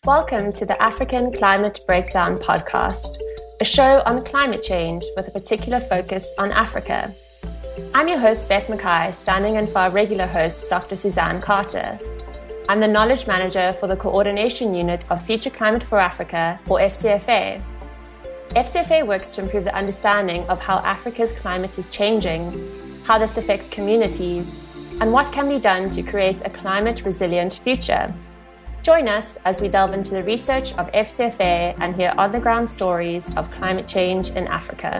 Welcome to the African Climate Breakdown podcast, a show on climate change with a particular focus on Africa. I'm your host, Beth Mackay, standing in for our regular host, Dr. Suzanne Carter. I'm the Knowledge Manager for the Coordination Unit of Future Climate for Africa, or FCFA. FCFA works to improve the understanding of how Africa's climate is changing, how this affects communities, and what can be done to create a climate-resilient future. Join us as we delve into the research of FCFA and hear on-the-ground stories of climate change in Africa.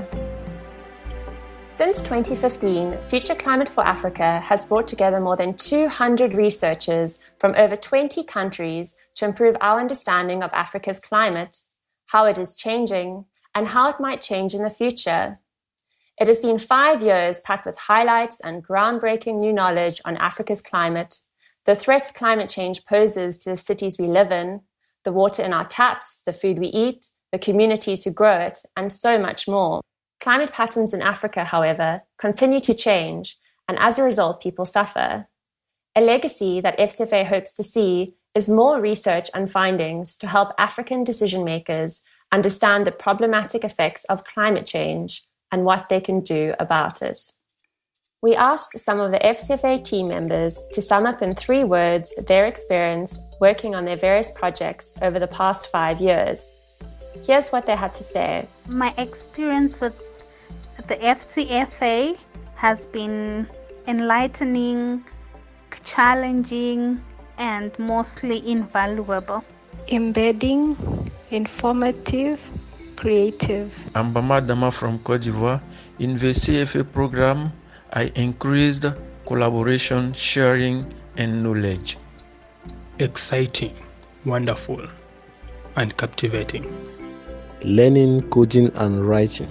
Since 2015, Future Climate for Africa has brought together more than 200 researchers from over 20 countries to improve our understanding of Africa's climate, how it is changing, and how it might change in the future. It has been 5 years packed with highlights and groundbreaking new knowledge on Africa's climate, the threats climate change poses to the cities we live in, the water in our taps, the food we eat, the communities who grow it, and so much more. Climate patterns in Africa, however, continue to change, and as a result, people suffer. A legacy that FCFA hopes to see is more research and findings to help African decision-makers understand the problematic effects of climate change and what they can do about it. We asked some of the FCFA team members to sum up in 3 words their experience working on their various projects over the past 5 years. Here's what they had to say. My experience with the FCFA has been enlightening, challenging, and mostly invaluable. Embedding, informative, creative. I'm Bama Dama from Cote d'Ivoire. In the CFA program, I increased collaboration, sharing, and knowledge. Exciting, wonderful, and captivating. Learning, coding, and writing.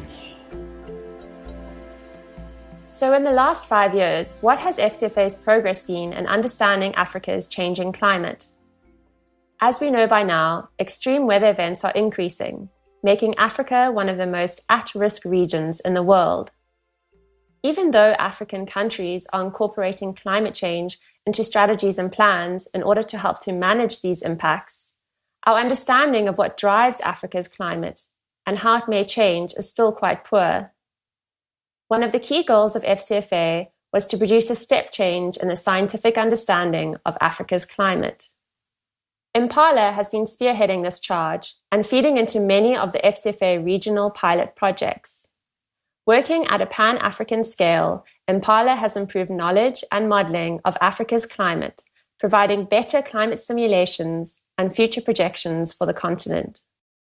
So in the last 5 years, what has FCFA's progress been in understanding Africa's changing climate? As we know by now, extreme weather events are increasing, making Africa one of the most at-risk regions in the world. Even though African countries are incorporating climate change into strategies and plans in order to help to manage these impacts, our understanding of what drives Africa's climate and how it may change is still quite poor. One of the key goals of FCFA was to produce a step change in the scientific understanding of Africa's climate. Impala has been spearheading this charge and feeding into many of the FCFA regional pilot projects. Working at a Pan-African scale, Impala has improved knowledge and modeling of Africa's climate, providing better climate simulations and future projections for the continent.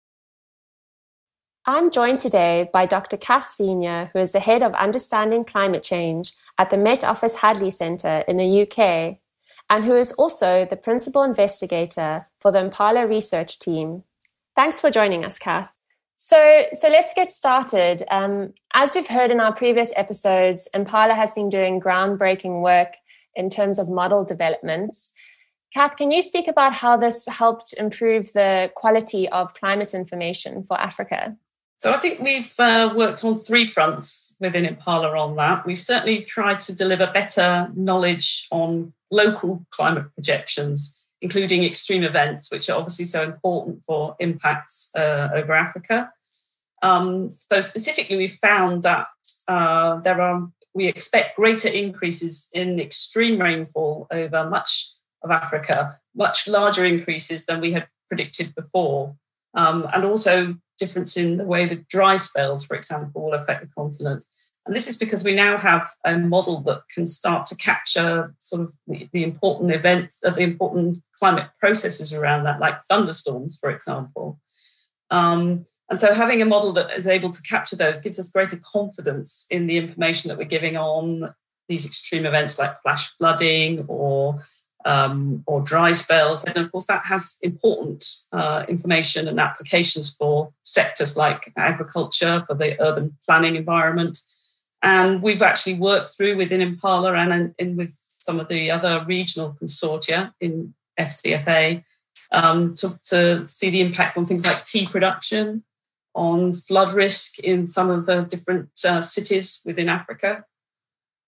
I'm joined today by Dr. Kath Senior, who is the head of Understanding Climate Change at the Met Office Hadley Centre in the UK, and who is also the principal investigator for the Impala research team. Thanks for joining us, Kath. So let's get started. As we've heard in our previous episodes, Impala has been doing groundbreaking work in terms of model developments. Kath, can you speak about how this helped improve the quality of climate information for Africa? So I think we've worked on 3 fronts within Impala on that. We've certainly tried to deliver better knowledge on local climate projections, including extreme events, which are obviously so important for impacts over Africa. So specifically, we found that we expect greater increases in extreme rainfall over much of Africa, much larger increases than we had predicted before, and also difference in the way that dry spells, for example, will affect the continent. And this is because we now have a model that can start to capture sort of the important events, the important climate processes around that, like thunderstorms, for example. And so having a model that is able to capture those gives us greater confidence in the information that we're giving on these extreme events like flash flooding or dry spells. And of course, that has important information and applications for sectors like agriculture, for the urban planning environment. And we've actually worked through within Impala and with some of the other regional consortia in FCFA to see the impacts on things like tea production, on flood risk in some of the different cities within Africa.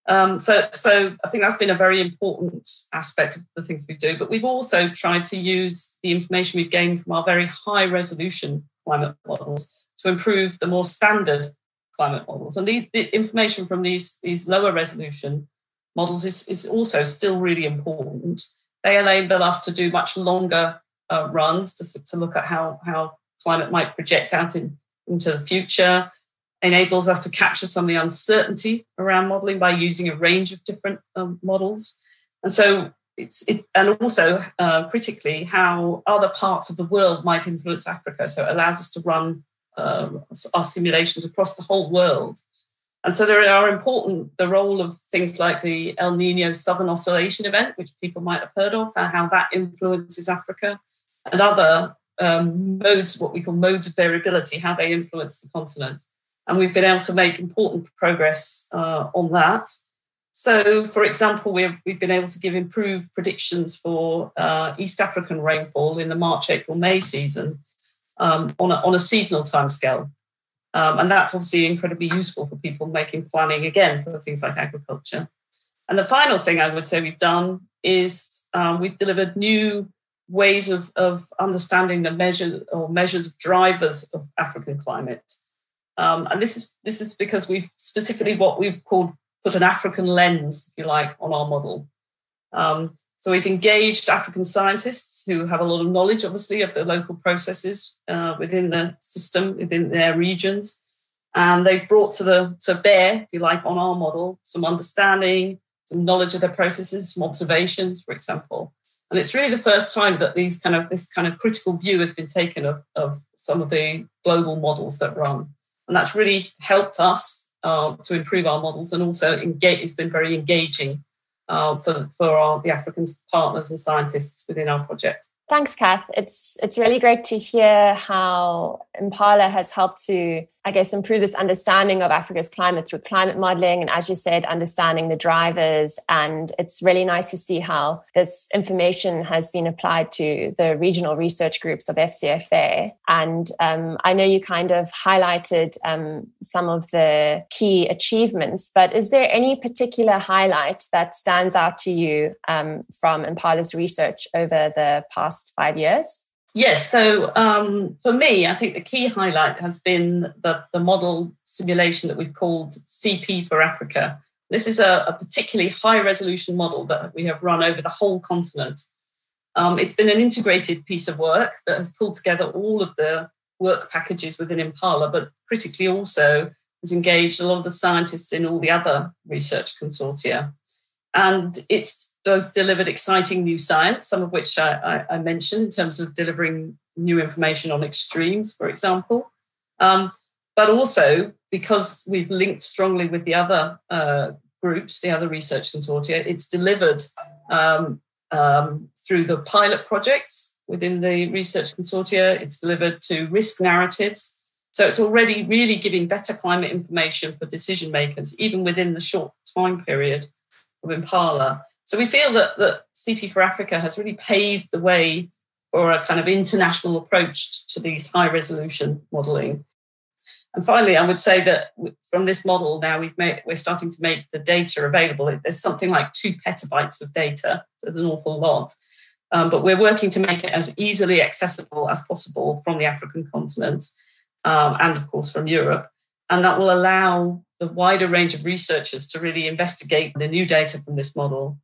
So I think that's been a very important aspect of the things we do. But we've also tried to use the information we've gained from our very high resolution climate models to improve the more standard climate models. And the information from these lower resolution models is also still really important. They enable us to do much longer runs to look at how climate might project out into the future, enables us to capture some of the uncertainty around modelling by using a range of different models. And so and also critically, how other parts of the world might influence Africa. So it allows us to run our simulations across the whole world. And so there are important, the role of things like the El Nino Southern Oscillation event, which people might have heard of, and how that influences Africa, and other modes, what we call modes of variability, how they influence the continent. And we've been able to make important progress on that. So, for example, we've been able to give improved predictions for East African rainfall in the March, April, May season on a seasonal timescale. And that's obviously incredibly useful for people making planning, again, for things like agriculture. And the final thing I would say we've done is we've delivered new ways of understanding the measures of drivers of African climate. And this is because we've specifically what we've put an African lens, if you like, on our model. So we've engaged African scientists who have a lot of knowledge, obviously, of the local processes within the system, within their regions. And they've brought to bear, if you like, on our model, some understanding, some knowledge of their processes, some observations, for example. And it's really the first time that this kind of critical view has been taken of some of the global models that run. And that's really helped us to improve our models, and also it's been very engaging for the African partners and scientists within our project. Thanks, Kath. It's really great to hear how Impala has helped to, I guess, improve this understanding of Africa's climate through climate modelling, and, as you said, understanding the drivers. And it's really nice to see how this information has been applied to the regional research groups of FCFA. And I know you kind of highlighted some of the key achievements, but is there any particular highlight that stands out to you from Impala's research over the past 5 years? Yes. So for me, I think the key highlight has been the model simulation that we've called CP for Africa. This is a particularly high resolution model that we have run over the whole continent. It's been an integrated piece of work that has pulled together all of the work packages within Impala, but critically also has engaged a lot of the scientists in all the other research consortia. And it's both delivered exciting new science, some of which I mentioned in terms of delivering new information on extremes, for example. But also, because we've linked strongly with the other groups, the other research consortia, it's delivered through the pilot projects within the research consortia. It's delivered to risk narratives. So it's already really giving better climate information for decision makers, even within the short time period of Impala. So we feel that CP for Africa has really paved the way for a kind of international approach to these high resolution modelling. And finally, I would say that from this model now we're starting to make the data available. There's something like 2 petabytes of data. So there's an awful lot. But we're working to make it as easily accessible as possible from the African continent and, of course, from Europe. And that will allow the wider range of researchers to really investigate the new data from this model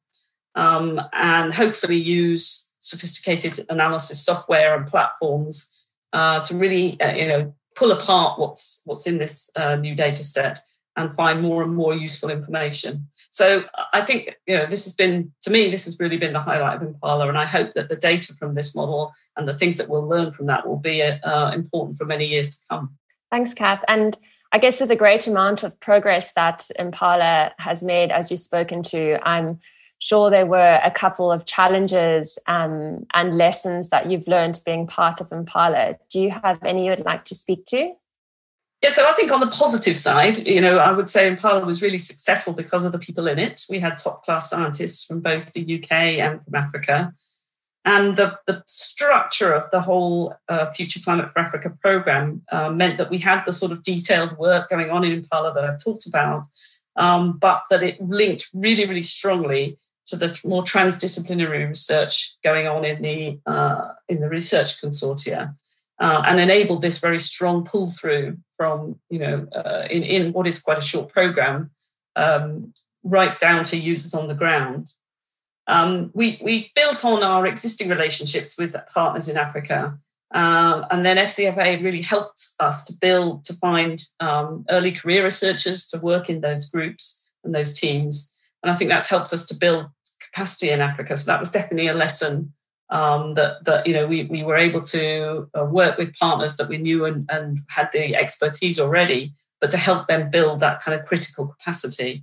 and hopefully use sophisticated analysis software and platforms to really, pull apart what's in this new data set and find more and more useful information. So I think, this has really been the highlight of Impala, and I hope that the data from this model and the things that we'll learn from that will be important for many years to come. Thanks, Kath. And I guess with the great amount of progress that Impala has made, as you've spoken to, I'm sure there were a couple of challenges and lessons that you've learned being part of Impala. Do you have any you would like to speak to? Yeah, so I think on the positive side, I would say Impala was really successful because of the people in it. We had top-class scientists from both the UK and from Africa. And the structure of the whole Future Climate for Africa programme meant that we had the sort of detailed work going on in Impala that I've talked about, but that it linked really, really strongly to the more transdisciplinary research going on in the research consortia, and enabled this very strong pull through from in what is quite a short program right down to users on the ground. We built on our existing relationships with partners in Africa, and then FCFA really helped us to find early career researchers to work in those groups and those teams, and I think that's helped us to build capacity in Africa. So that was definitely a lesson that we were able to work with partners that we knew and had the expertise already, but to help them build that kind of critical capacity.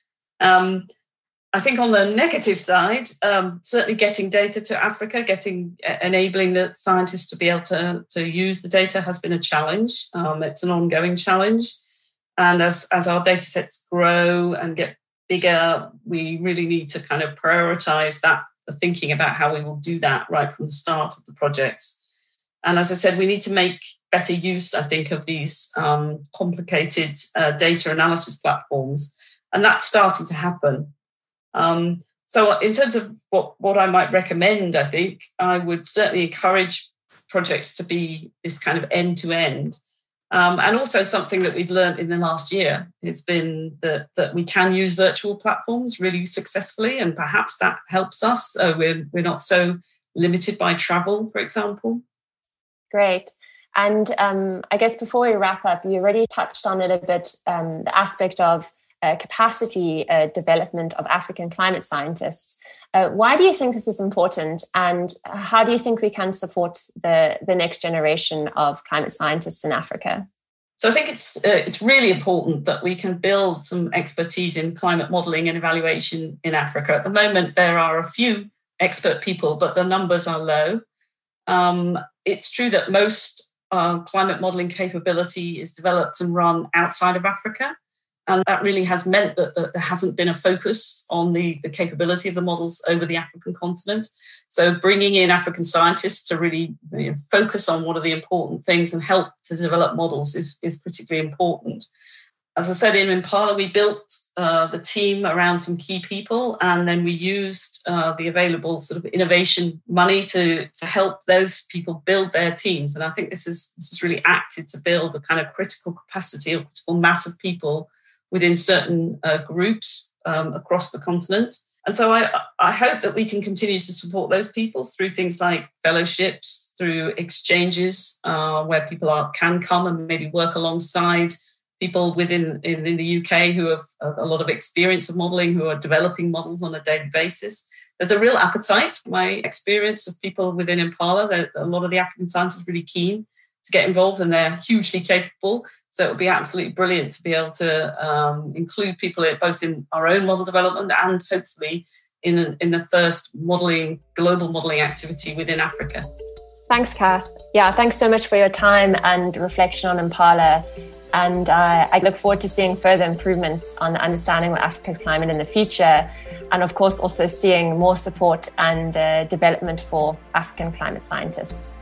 I think on the negative side, certainly getting data to Africa, enabling the scientists to be able to use the data has been a challenge. It's an ongoing challenge. And as our data sets grow and get bigger, we really need to kind of prioritize that, thinking about how we will do that right from the start of the projects. And as I said, we need to make better use, I think, of these complicated data analysis platforms. And that's starting to happen. So in terms of what I might recommend, I think I would certainly encourage projects to be this kind of end-to-end. And also something that we've learned in the last year has been that we can use virtual platforms really successfully, and perhaps that helps us. We're not so limited by travel, for example. Great. And I guess before we wrap up, you already touched on it a bit, the aspect of capacity development of African climate scientists. Why do you think this is important, and how do you think we can support the next generation of climate scientists in Africa? So I think it's really important that we can build some expertise in climate modelling and evaluation in Africa. At the moment, there are a few expert people, but the numbers are low. It's true that most climate modelling capability is developed and run outside of Africa. And that really has meant that there hasn't been a focus on the capability of the models over the African continent. So bringing in African scientists to really focus on what are the important things and help to develop models is particularly important. As I said, in Impala, we built the team around some key people, and then we used the available sort of innovation money to help those people build their teams. And I think this is really acted to build a kind of critical capacity or critical mass of people within certain groups across the continent. And so I hope that we can continue to support those people through things like fellowships, through exchanges where people can come and maybe work alongside people in the UK who have a lot of experience of modelling, who are developing models on a daily basis. There's a real appetite, my experience of people within Impala. A lot of the African scientists are really keen to get involved, and they're hugely capable. So it would be absolutely brilliant to be able to include people both in our own model development and hopefully in the first global modelling activity within Africa. Thanks, Kath. Yeah, thanks so much for your time and reflection on Impala. And I look forward to seeing further improvements on the understanding of Africa's climate in the future. And of course, also seeing more support and development for African climate scientists.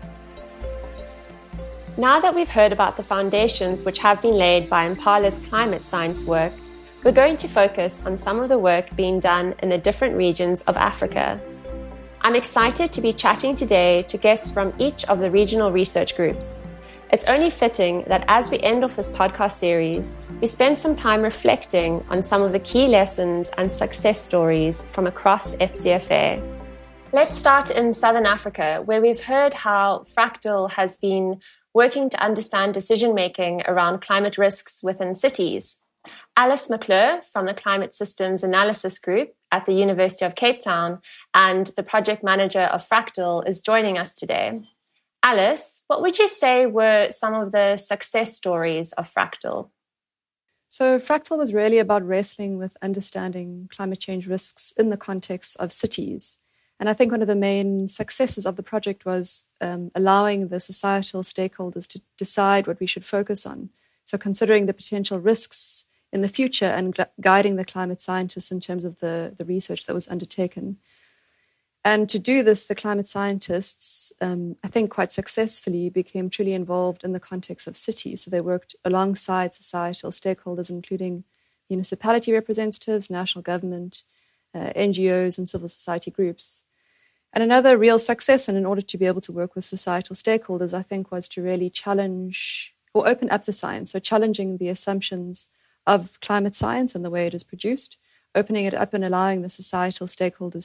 Now that we've heard about the foundations which have been laid by Impala's climate science work, we're going to focus on some of the work being done in the different regions of Africa. I'm excited to be chatting today to guests from each of the regional research groups. It's only fitting that as we end off this podcast series, we spend some time reflecting on some of the key lessons and success stories from across FCFA. Let's start in Southern Africa, where we've heard how Fractal has been working to understand decision-making around climate risks within cities. Alice McClure from the Climate Systems Analysis Group at the University of Cape Town and the project manager of Fractal is joining us today. Alice, what would you say were some of the success stories of Fractal? So Fractal was really about wrestling with understanding climate change risks in the context of cities. And I think one of the main successes of the project was allowing the societal stakeholders to decide what we should focus on. So considering the potential risks in the future and guiding the climate scientists in terms of the research that was undertaken. And to do this, the climate scientists, I think quite successfully, became truly involved in the context of cities. So they worked alongside societal stakeholders, including municipality representatives, national government, NGOs, and civil society groups. And another real success, and in order to be able to work with societal stakeholders, I think, was to really challenge or open up the science. So challenging the assumptions of climate science and the way it is produced, opening it up and allowing the societal stakeholders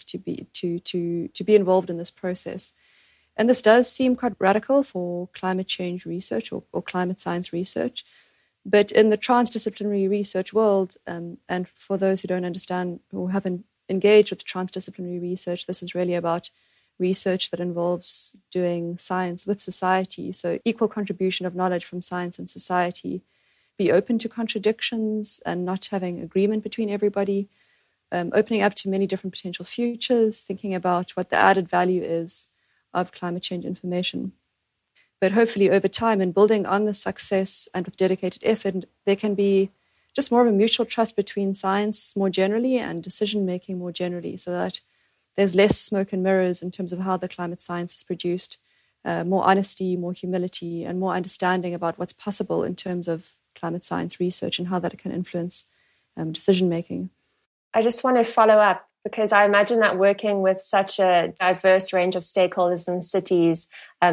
to be involved in this process. And this does seem quite radical for climate change research or climate science research. But in the transdisciplinary research world, and for those who don't understand or haven't engaged with transdisciplinary research, this is really about research that involves doing science with society. So equal contribution of knowledge from science and society, be open to contradictions and not having agreement between everybody, opening up to many different potential futures, thinking about what the added value is of climate change information. But hopefully over time and building on the success and with dedicated effort, there can be just more of a mutual trust between science more generally and decision-making more generally, so that there's less smoke and mirrors in terms of how the climate science is produced, more honesty, more humility, and more understanding about what's possible in terms of climate science research and how that can influence decision-making. I just want to follow up, because I imagine that working with such a diverse range of stakeholders in cities,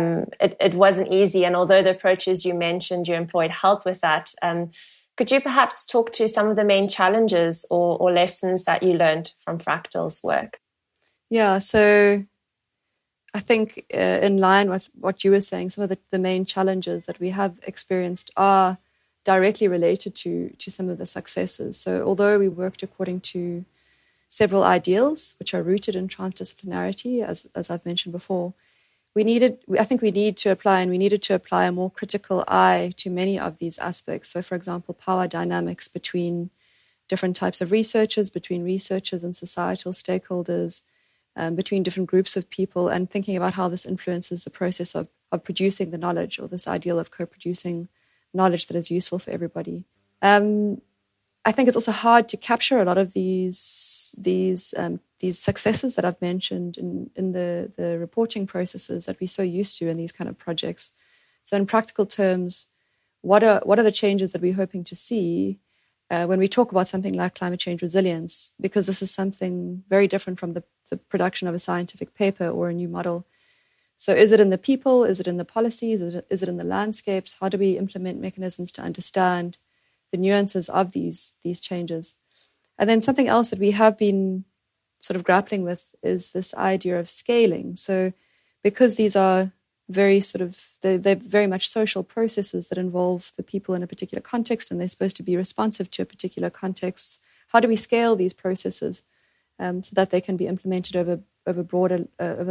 it wasn't easy. And although the approaches you mentioned you employed help with that, could you perhaps talk to some of the main challenges or lessons that you learned from Fractal's work? Yeah, so I think in line with what you were saying, some of the main challenges that we have experienced are directly related to some of the successes. So although we worked according to several ideals, which are rooted in transdisciplinarity, as I've mentioned before, we needed to apply a more critical eye to many of these aspects. So, for example, power dynamics between different types of researchers, between researchers and societal stakeholders, between different groups of people, and thinking about how this influences the process of producing the knowledge, or this ideal of co-producing knowledge that is useful for everybody. I think it's also hard to capture a lot of these successes that I've mentioned in the reporting processes that we're so used to in these kind of projects. So in practical terms, what are the changes that we're hoping to see when we talk about something like climate change resilience? Because this is something very different from the production of a scientific paper or a new model. So is it in the people? Is it in the policies? Is it in the landscapes? How do we implement mechanisms to understand the nuances of these changes? And then something else that we have been sort of grappling with is this idea of scaling. So because these are they're very much social processes that involve the people in a particular context, and they're supposed to be responsive to a particular context, how do we scale these processes so that they can be implemented over broader,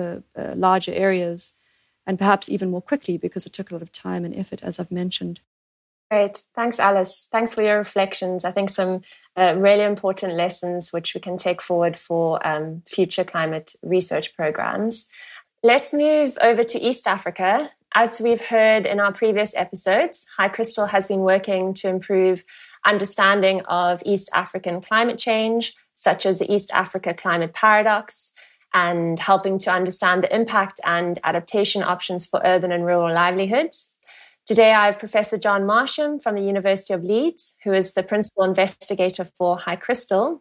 larger areas, and perhaps even more quickly, because it took a lot of time and effort, as I've mentioned. Great. Thanks, Alice. Thanks for your reflections. I think some really important lessons which we can take forward for future climate research programs. Let's move over to East Africa. As we've heard in our previous episodes, HighCrystal has been working to improve understanding of East African climate change, such as the East Africa climate paradox, and helping to understand the impact and adaptation options for urban and rural livelihoods. Today, I have Professor John Marsham from the University of Leeds, who is the principal investigator for HighCrystal.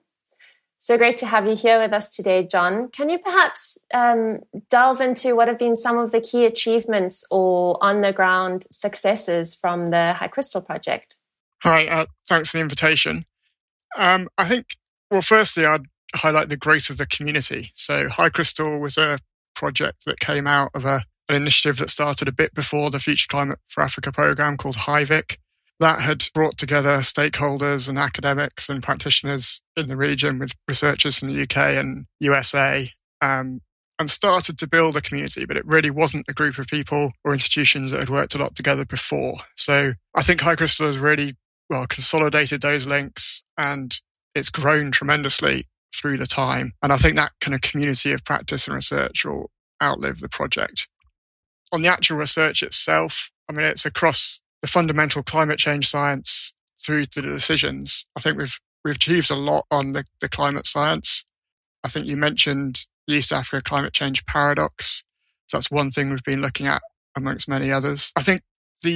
So great to have you here with us today, John. Can you perhaps delve into what have been some of the key achievements or on-the-ground successes from the HighCrystal project? Hi, thanks for the invitation. I think, firstly, I'd highlight the growth of the community. So HighCrystal was a project that came out of an initiative that started a bit before the Future Climate for Africa programme called HiVic. That had brought together stakeholders and academics and practitioners in the region with researchers from the UK and USA, and started to build a community, but it really wasn't a group of people or institutions that had worked a lot together before. So I think HighCrystal has really consolidated those links, and it's grown tremendously through the time. And I think that kind of community of practice and research will outlive the project. On the actual research itself, it's across the fundamental climate change science through to the decisions. I think we've achieved a lot on the climate science. I think you mentioned the East Africa climate change paradox. So that's one thing we've been looking at amongst many others. I think the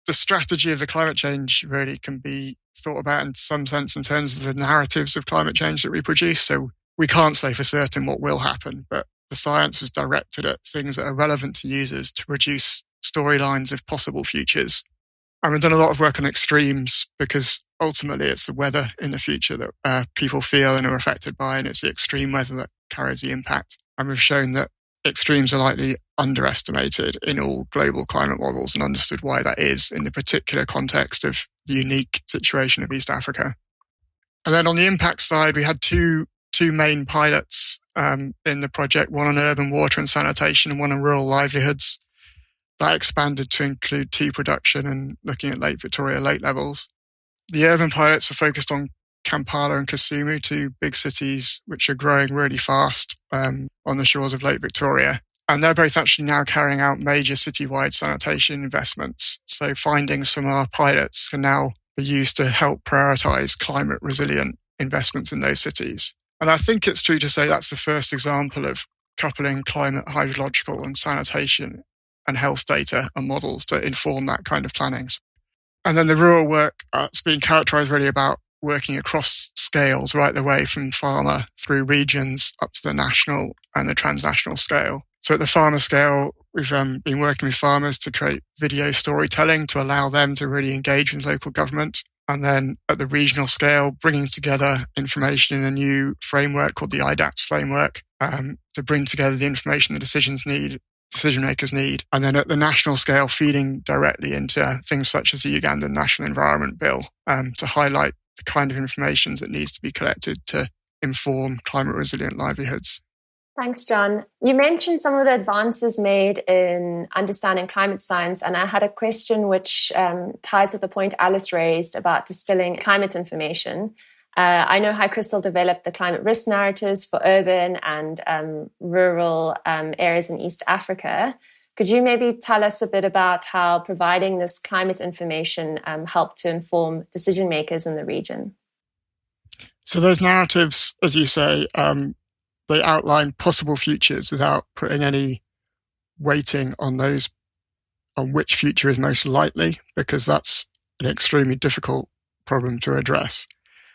the strategy of the climate change really can be thought about in some sense in terms of the narratives of climate change that we produce. So we can't say for certain what will happen, but the science was directed at things that are relevant to users to produce storylines of possible futures. And we've done a lot of work on extremes because ultimately it's the weather in the future that people feel and are affected by, and it's the extreme weather that carries the impact. And we've shown that extremes are likely underestimated in all global climate models and understood why that is in the particular context of the unique situation of East Africa. And then on the impact side, we had two main pilots in the project, one on urban water and sanitation and one on rural livelihoods. That expanded to include tea production and looking at Lake Victoria lake levels. The urban pilots were focused on Kampala and Kisumu, two big cities which are growing really fast on the shores of Lake Victoria. And they're both actually now carrying out major citywide sanitation investments. So findings from our pilots can now be used to help prioritise climate resilient investments in those cities. And I think it's true to say that's the first example of coupling climate, hydrological and sanitation and health data and models to inform that kind of planning. And then the rural work, it's been characterised really about working across scales right the way from farmer through regions up to the national and the transnational scale. So at the farmer scale, we've been working with farmers to create video storytelling to allow them to really engage with local government. And then at the regional scale, bringing together information in a new framework called the IDAPS framework to bring together the information the decision makers need. And then at the national scale, feeding directly into things such as the Ugandan National Environment Bill to highlight the kind of information that needs to be collected to inform climate resilient livelihoods. Thanks, John. You mentioned some of the advances made in understanding climate science, and I had a question which ties with the point Alice raised about distilling climate information. I know High Crystal developed the climate risk narratives for urban and rural areas in East Africa. Could you maybe tell us a bit about how providing this climate information helped to inform decision makers in the region? So those narratives, as you say, they outline possible futures without putting any weighting on which future is most likely, because that's an extremely difficult problem to address.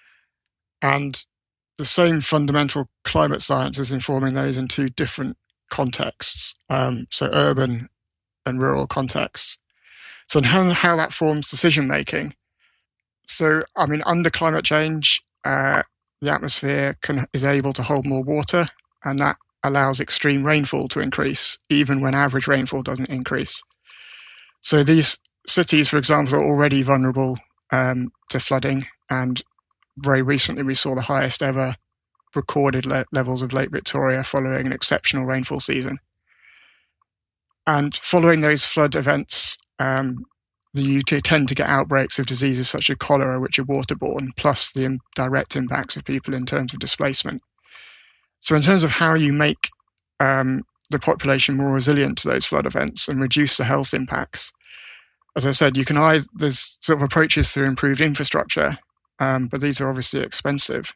And the same fundamental climate science is informing those in two different contexts, so urban and rural contexts. So how that forms decision making. So, under climate change, the atmosphere is able to hold more water, and that allows extreme rainfall to increase, even when average rainfall doesn't increase. So these cities, for example, are already vulnerable to flooding, and very recently we saw the highest ever recorded levels of Lake Victoria following an exceptional rainfall season. And following those flood events, you tend to get outbreaks of diseases such as cholera, which are waterborne, plus the direct impacts of people in terms of displacement. So in terms of how you make the population more resilient to those flood events and reduce the health impacts, as I said, there's sort of approaches through improved infrastructure, but these are obviously expensive.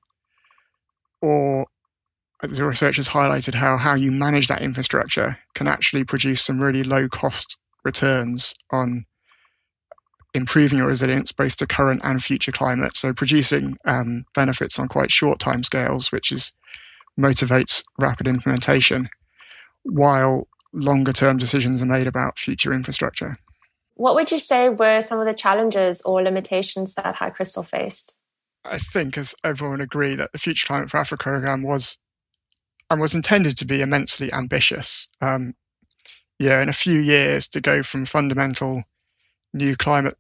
Or the research has highlighted how you manage that infrastructure can actually produce some really low cost returns on improving your resilience both to current and future climate. So producing benefits on quite short time scales, which motivates rapid implementation, while longer term decisions are made about future infrastructure. What would you say were some of the challenges or limitations that High Crystal faced? I think, as everyone agreed, that the Future Climate for Africa program was intended to be immensely ambitious. In a few years to go from fundamental new climate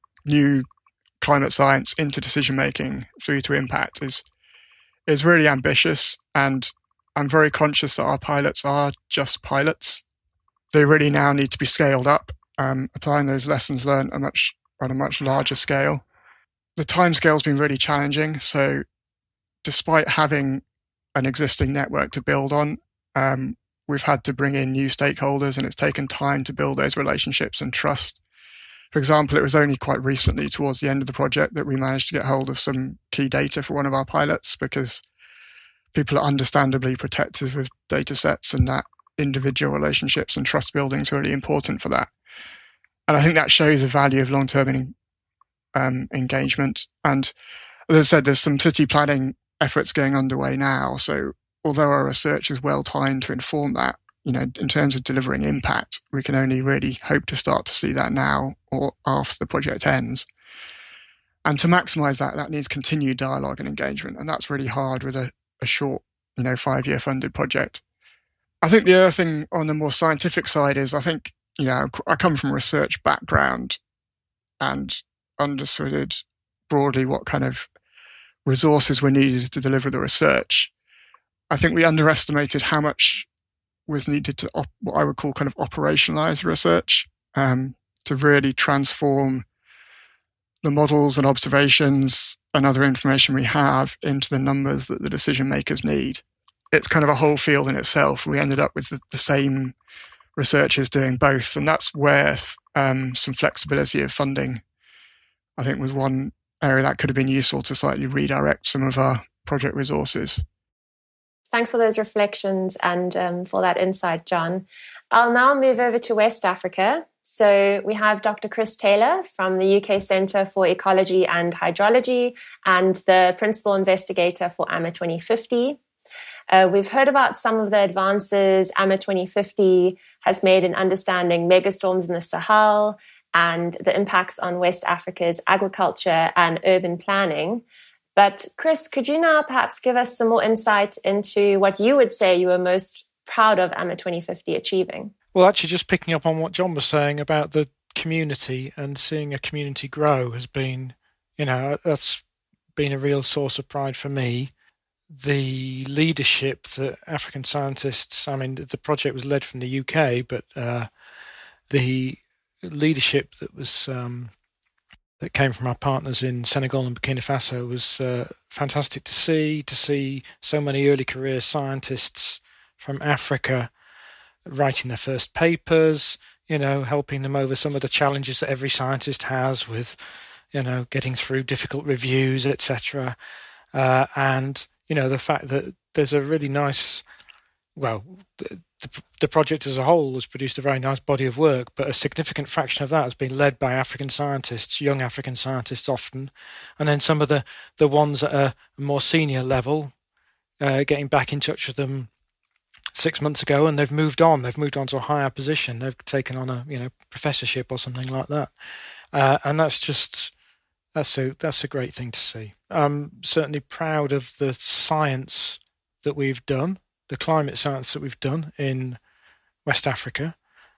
science into decision making through to impact is really ambitious, and I'm very conscious that our pilots are just pilots. They really now need to be scaled up, applying those lessons learned on a much larger scale. The timescale's been really challenging, so despite having an existing network to build on, we've had to bring in new stakeholders, and it's taken time to build those relationships and trust. For example, it was only quite recently, towards the end of the project, that we managed to get hold of some key data for one of our pilots, because people are understandably protective of data sets, and that individual relationships and trust building is really important for that. And I think that shows the value of long-term engagement. And as I said, there's some city planning efforts going underway now. So although our research is well timed to inform that, in terms of delivering impact, we can only really hope to start to see that now or after the project ends. And to maximise that needs continued dialogue and engagement. And that's really hard with a short, 5-year funded project. I think the other thing on the more scientific side is, I think, I come from a research background and understood broadly what kind of resources were needed to deliver the research. I think we underestimated how much was needed to what I would call kind of operationalize research, to really transform the models and observations and other information we have into the numbers that the decision makers need. It's kind of a whole field in itself. We ended up with the same researchers doing both, and that's where some flexibility of funding, I think, was one area that could have been useful to slightly redirect some of our project resources. Thanks for those reflections and for that insight, John. I'll now move over to West Africa. So we have Dr. Chris Taylor from the UK Centre for Ecology and Hydrology and the Principal Investigator for AMA 2050. We've heard about some of the advances AMA 2050 has made in understanding megastorms in the Sahel and the impacts on West Africa's agriculture and urban planning. But Chris, could you now perhaps give us some more insight into what you would say you were most proud of AMA 2050 achieving? Well, actually, just picking up on what John was saying about the community and seeing a community grow has been, that's been a real source of pride for me. The leadership that African scientists, the project was led from the UK, but the leadership that was that came from our partners in Senegal and Burkina Faso was fantastic to see so many early career scientists from Africa writing their first papers, helping them over some of the challenges that every scientist has with, getting through difficult reviews, etc. And, the fact that there's a really nice, the project as a whole has produced a very nice body of work, but a significant fraction of that has been led by African scientists, young African scientists often, and then some of the ones at a more senior level, getting back in touch with them 6 months ago, and they've moved on to a higher position. They've taken on a professorship or something like that, and that's a great thing to see. I'm certainly proud of the science that we've done, the climate science that we've done in West Africa.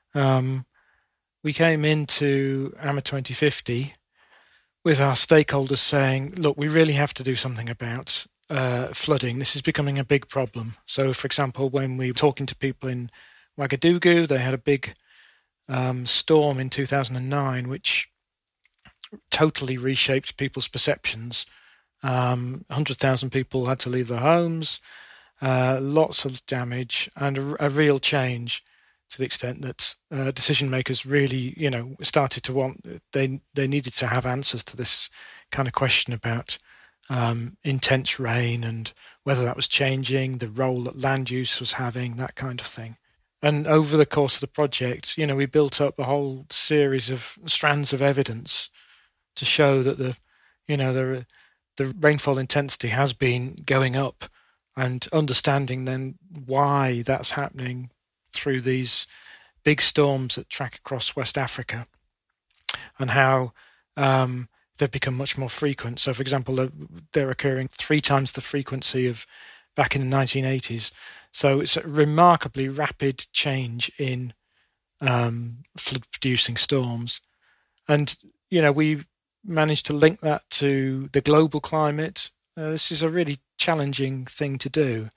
We came into AMA 2050 with our stakeholders saying, look, we really have to do something about flooding. This is becoming a big problem. So, for example, when we were talking to people in Ouagadougou, they had a big storm in 2009, which totally reshaped people's perceptions. 100,000 people had to leave their homes, lots of damage, and a real change to the extent that decision makers really, started to want, they needed to have answers to this kind of question about intense rain and whether that was changing, the role that land use was having, that kind of thing. And over the course of the project, we built up a whole series of strands of evidence to show that the rainfall intensity has been going up, and understanding then why that's happening through these big storms that track across West Africa, and how they've become much more frequent. So, for example, they're occurring 3 times the frequency of back in the 1980s. So it's a remarkably rapid change in flood-producing storms. And, we managed to link that to the global climate. This is a really challenging thing to do.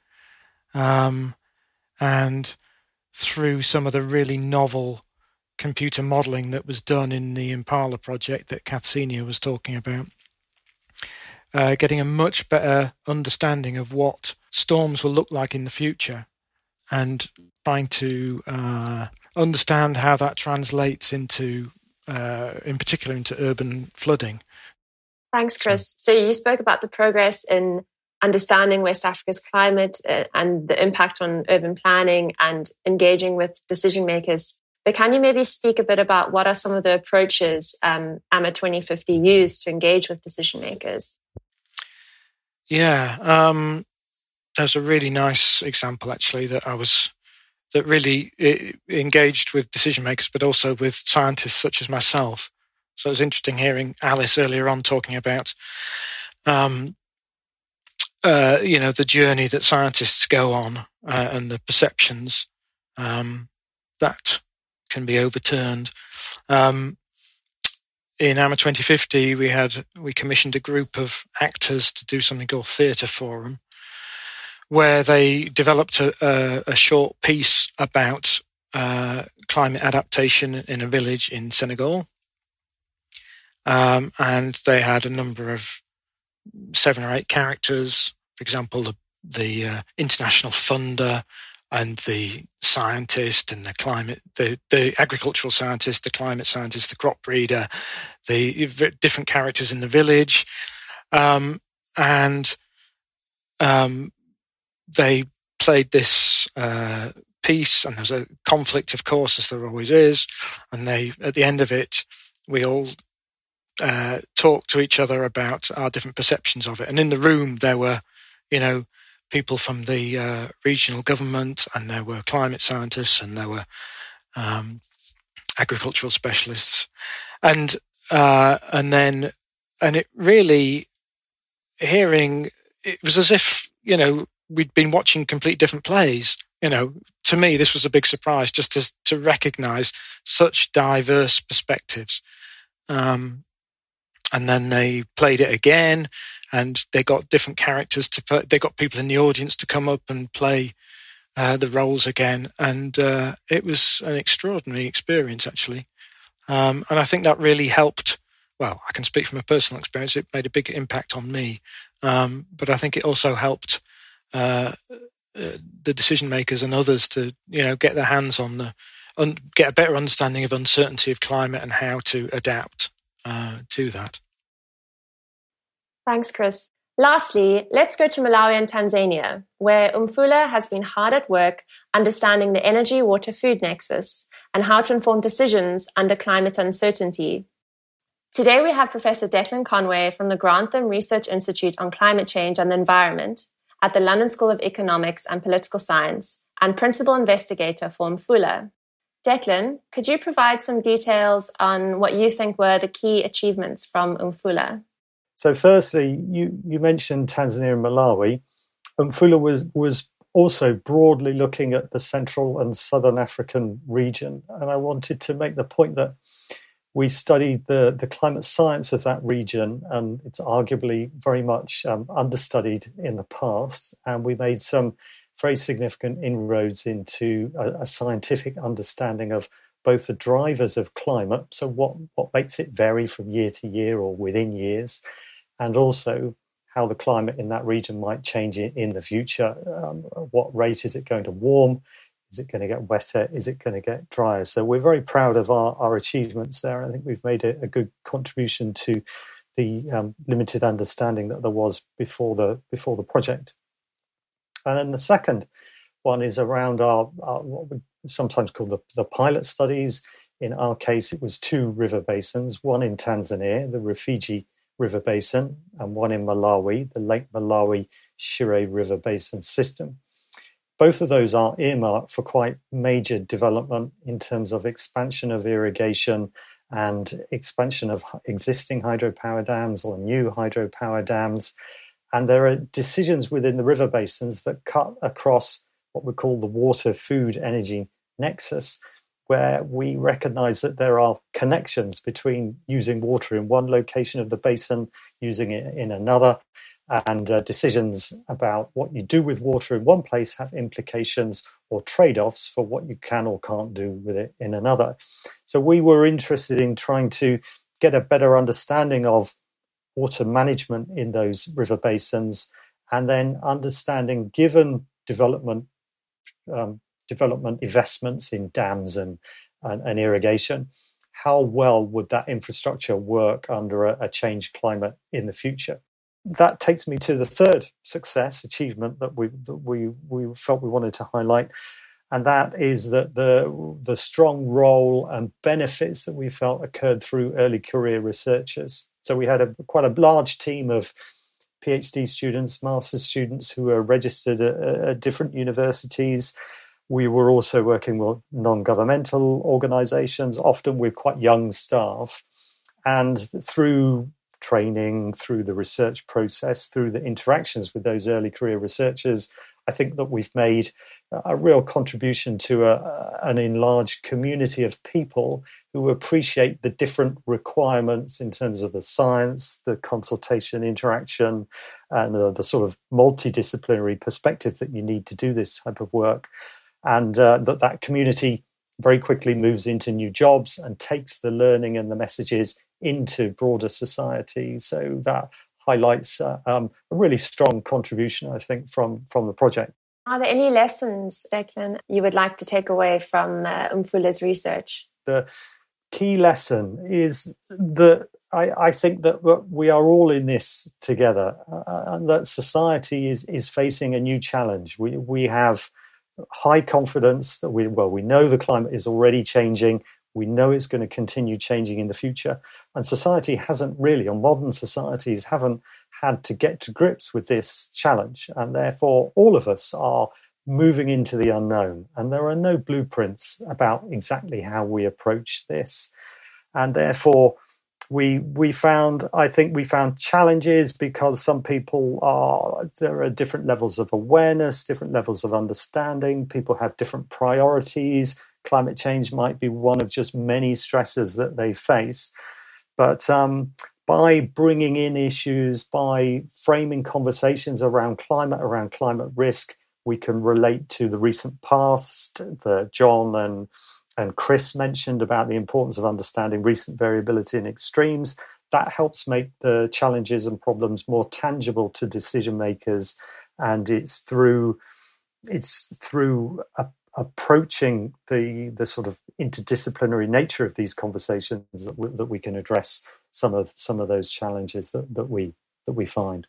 And through some of the really novel computer modelling that was done in the Impala project that Kath Senior was talking about, getting a much better understanding of what storms will look like in the future, and trying to understand how that translates into, in particular, into urban flooding. Thanks, Chris. So you spoke about the progress in understanding West Africa's climate and the impact on urban planning and engaging with decision makers. But can you maybe speak a bit about what are some of the approaches AMA 2050 used to engage with decision makers? Yeah, there's a really nice example actually that really engaged with decision makers, but also with scientists such as myself. So it was interesting hearing Alice earlier on talking about, the journey that scientists go on and the perceptions that can be overturned. In AMA 2050, we commissioned a group of actors to do something called Theatre Forum, where they developed a short piece about climate adaptation in a village in Senegal. And they had a number of 7 or 8 characters, for example, the international funder and the scientist and the agricultural scientist, the climate scientist, the crop breeder, the different characters in the village. They played this piece, and there's a conflict, of course, as there always is. And at the end of it, we all talked to each other about our different perceptions of it. And in the room, there were, people from the regional government, and there were climate scientists, and there were agricultural specialists, and it really it was as if we'd been watching complete different plays. To me, this was a big surprise, just to recognise such diverse perspectives. And then they played it again, and they got different characters they got people in the audience to come up and play the roles again. And it was an extraordinary experience, actually. And I think that really helped. Well, I can speak from a personal experience. It made a big impact on me. But I think it also helped the decision makers and others to, get their hands on get a better understanding of uncertainty of climate and how to adapt to that. Thanks, Chris. Lastly, let's go to Malawi and Tanzania, where Umfula has been hard at work understanding the energy, water, food nexus and how to inform decisions under climate uncertainty. Today, we have Professor Declan Conway from the Grantham Research Institute on Climate Change and the Environment at the London School of Economics and Political Science and Principal Investigator for Umfula. Declan, could you provide some details on what you think were the key achievements from Umfula? So firstly, you mentioned Tanzania and Malawi. Umfula was also broadly looking at the Central and Southern African region. And I wanted to make the point that we studied the climate science of that region, and it's arguably very much understudied in the past. And we made some very significant inroads into a scientific understanding of both the drivers of climate, so what makes it vary from year to year or within years, and also how the climate in that region might change in the future. What rate is it going to warm? Is it going to get wetter? Is it going to get drier? So we're very proud of our achievements there. I think we've made a good contribution to the limited understanding that there was before the project. And then the second one is around our what we sometimes call the pilot studies. In our case, it was 2 river basins, one in Tanzania, the Rufiji River Basin, and one in Malawi, the Lake Malawi Shire River Basin system. Both of those are earmarked for quite major development in terms of expansion of irrigation and expansion of existing hydropower dams or new hydropower dams. And there are decisions within the river basins that cut across what we call the water, food, energy nexus, where we recognize that there are connections between using water in one location of the basin, using it in another, and decisions about what you do with water in one place have implications or trade-offs for what you can or can't do with it in another. So we were interested in trying to get a better understanding of water management in those river basins, and then understanding, given development investments in dams and irrigation, how well would that infrastructure work under a changed climate in the future? That takes me to the third success achievement that we felt we wanted to highlight, And that is that the strong role and benefits that we felt occurred through early career researchers. So we had quite a large team of PhD students, master's students who were registered at different universities. We were also working with non-governmental organizations, often with quite young staff. And through training, through the research process, through the interactions with those early career researchers, I think that we've made a real contribution to an enlarged community of people who appreciate the different requirements in terms of the science, the consultation, interaction, and the sort of multidisciplinary perspective that you need to do this type of work. And that community very quickly moves into new jobs and takes the learning and the messages into broader society. So that highlights a really strong contribution, I think, from the project. Are there any lessons, Declan, you would like to take away from Mfula's research? The key lesson is that I think that we are all in this together, and that society is facing a new challenge. We have high confidence that we know the climate is already changing. We know it's going to continue changing in the future. And society hasn't really, or modern societies haven't had to get to grips with this challenge. And therefore, all of us are moving into the unknown. And there are no blueprints about exactly how we approach this. And therefore, we found challenges because some people there are different levels of awareness, different levels of understanding. People have different priorities. Climate change might be one of just many stresses that they face. But by bringing in issues, by framing conversations around climate risk, we can relate to the recent past that John and Chris mentioned about the importance of understanding recent variability and extremes. That helps make the challenges and problems more tangible to decision makers. And it's through approaching the sort of interdisciplinary nature of these conversations that we can address some of those challenges that we find.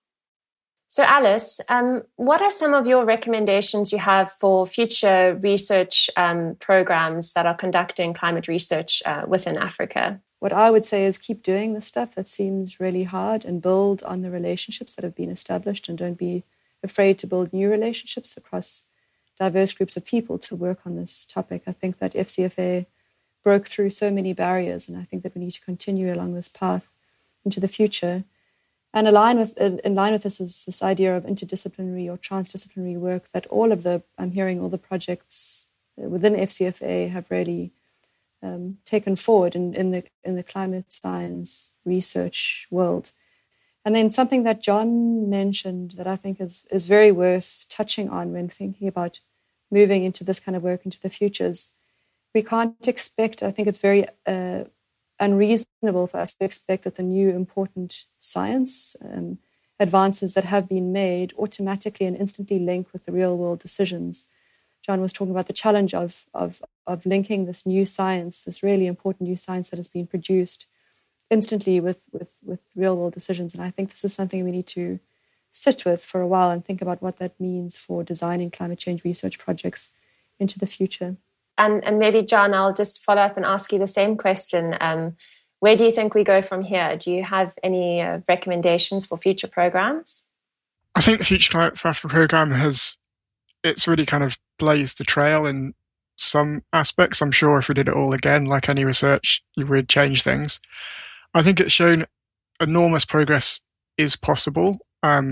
So Alice, what are some of your recommendations you have for future research programs that are conducting climate research within Africa? What I would say is keep doing the stuff that seems really hard and build on the relationships that have been established, and don't be afraid to build new relationships across diverse groups of people to work on this topic. I think that FCFA broke through so many barriers, and I think that we need to continue along this path into the future. And in line with this is this idea of interdisciplinary or transdisciplinary work that I'm hearing all the projects within FCFA have really taken forward in the climate science research world. And then something that John mentioned that I think is very worth touching on when thinking about moving into this kind of work into the futures. We can't expect, I think it's very unreasonable for us to expect that the new important science advances that have been made automatically and instantly link with the real world decisions. John was talking about the challenge of linking this new science, this really important new science that has been produced instantly with real world decisions. And I think this is something we need to sit with for a while and think about what that means for designing climate change research projects into the future. And maybe, John, I'll just follow up and ask you the same question. Where do you think we go from here? Do you have any recommendations for future programs? I think the Future Climate for Africa programme it's really kind of blazed the trail in some aspects. I'm sure if we did it all again, like any research, you would change things. I think it's shown enormous progress is possible,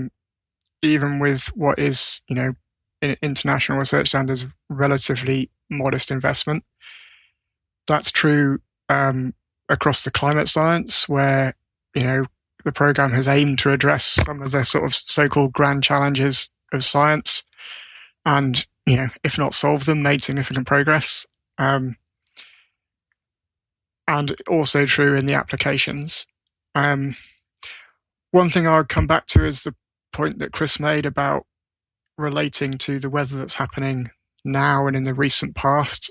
even with what is, in international research standards, relatively modest investment. That's true across the climate science, where, the programme has aimed to address some of the sort of so-called grand challenges of science and, if not solve them, made significant progress. And also true in the applications. One thing I would come back to is the point that Chris made about relating to the weather that's happening now and in the recent past.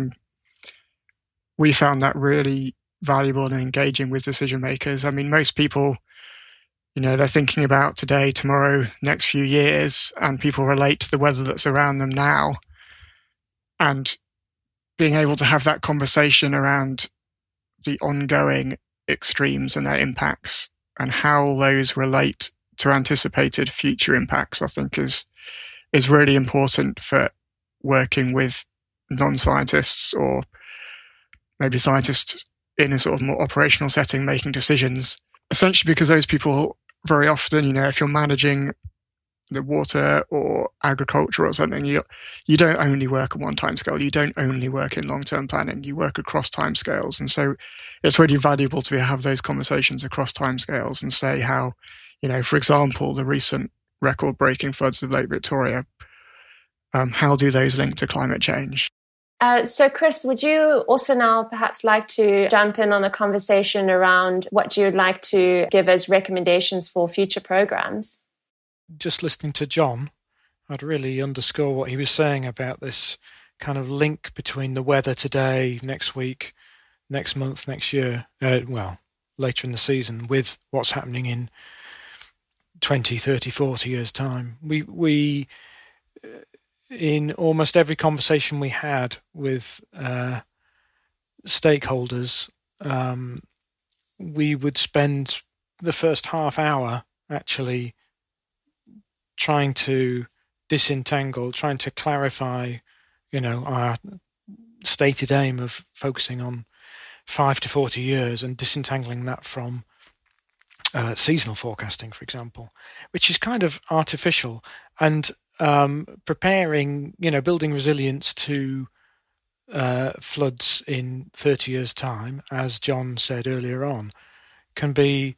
We found that really valuable and engaging with decision makers. I mean, most people, they're thinking about today, tomorrow, next few years, and people relate to the weather that's around them now. and being able to have that conversation around the ongoing extremes and their impacts and how those relate to anticipated future impacts, I think is really important for working with non-scientists or maybe scientists in a sort of more operational setting making decisions. Essentially because those people very often, if you're managing the water or agriculture or something, you don't only work on one timescale. You don't only work in long-term planning. You work across timescales, and so it's really valuable to have those conversations across timescales and say how, for example, the recent record-breaking floods of Lake Victoria. How do those link to climate change? So, Chris, would you also now perhaps like to jump in on a conversation around what you would like to give as recommendations for future programs? Just listening to John, I'd really underscore what he was saying about this kind of link between the weather today, next week, next month, next year, later in the season, with what's happening in 20, 30, 40 years' time. We in almost every conversation we had with stakeholders, we would spend the first half hour actually trying to disentangle, trying to clarify, our stated aim of focusing on 5 to 40 years and disentangling that from seasonal forecasting, for example, which is kind of artificial, and preparing, building resilience to floods in 30 years' time, as John said earlier on, can be,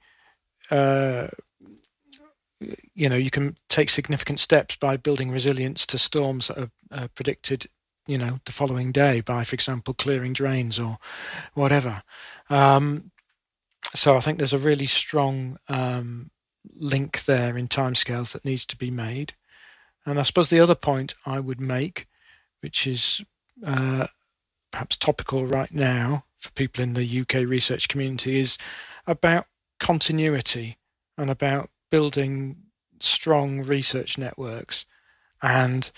you can take significant steps by building resilience to storms that are predicted, the following day by, for example, clearing drains or whatever. So I think there's a really strong link there in timescales that needs to be made. And I suppose the other point I would make, which is perhaps topical right now for people in the UK research community, is about continuity and about building strong research networks. And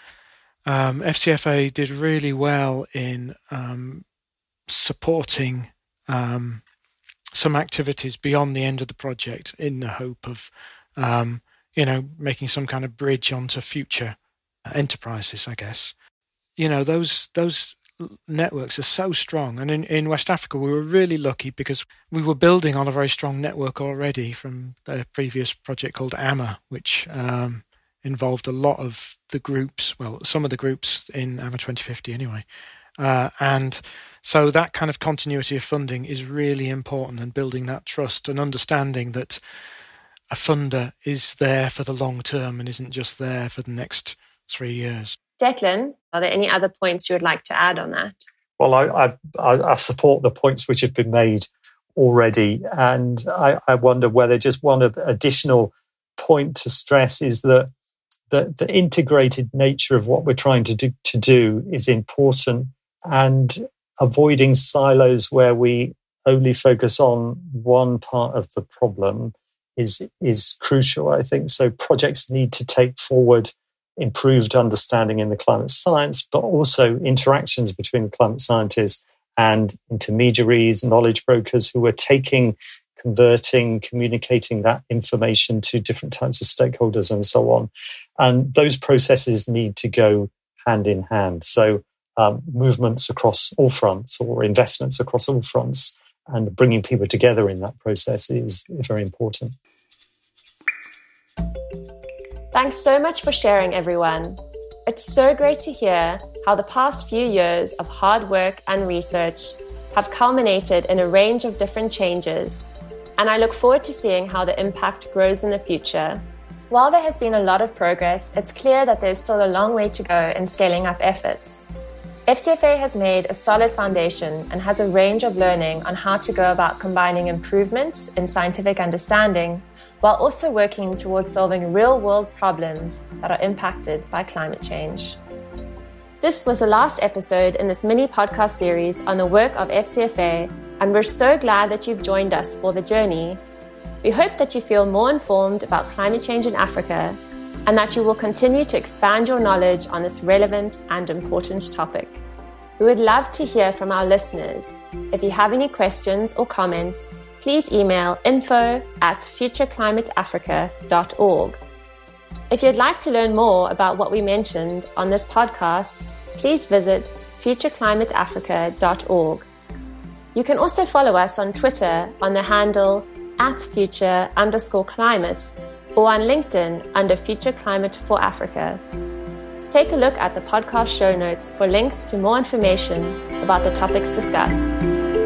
FCFA did really well in supporting some activities beyond the end of the project in the hope of making some kind of bridge onto future enterprises, I guess. Those networks are so strong. And in West Africa, we were really lucky because we were building on a very strong network already from the previous project called AMA, which involved a lot of the groups, well, some of the groups in AMA 2050 anyway. And so that kind of continuity of funding is really important, and building that trust and understanding that a funder is there for the long term and isn't just there for the next 3 years. Declan, are there any other points you would like to add on that? Well, I support the points which have been made already, and I wonder whether just one additional point to stress is that the integrated nature of what we're trying to do is important, and avoiding silos where we only focus on one part of the problem is crucial, I think. So projects need to take forward improved understanding in the climate science, but also interactions between the climate scientists and intermediaries, knowledge brokers who are converting, communicating that information to different types of stakeholders and so on. And those processes need to go hand in hand. So movements across all fronts, or investments across all fronts, and bringing people together in that process is very important. Thanks so much for sharing, everyone. It's so great to hear how the past few years of hard work and research have culminated in a range of different changes, and I look forward to seeing how the impact grows in the future. While there has been a lot of progress, it's clear that there's still a long way to go in scaling up efforts. FCFA has made a solid foundation and has a range of learning on how to go about combining improvements in scientific understanding while also working towards solving real-world problems that are impacted by climate change. This was the last episode in this mini podcast series on the work of FCFA, and we're so glad that you've joined us for the journey. We hope that you feel more informed about climate change in Africa and that you will continue to expand your knowledge on this relevant and important topic. We would love to hear from our listeners. If you have any questions or comments, please email info@futureclimateafrica.org. If you'd like to learn more about what we mentioned on this podcast, please visit futureclimateafrica.org. You can also follow us on Twitter on the handle @future_climate or on LinkedIn under Future Climate for Africa. Take a look at the podcast show notes for links to more information about the topics discussed.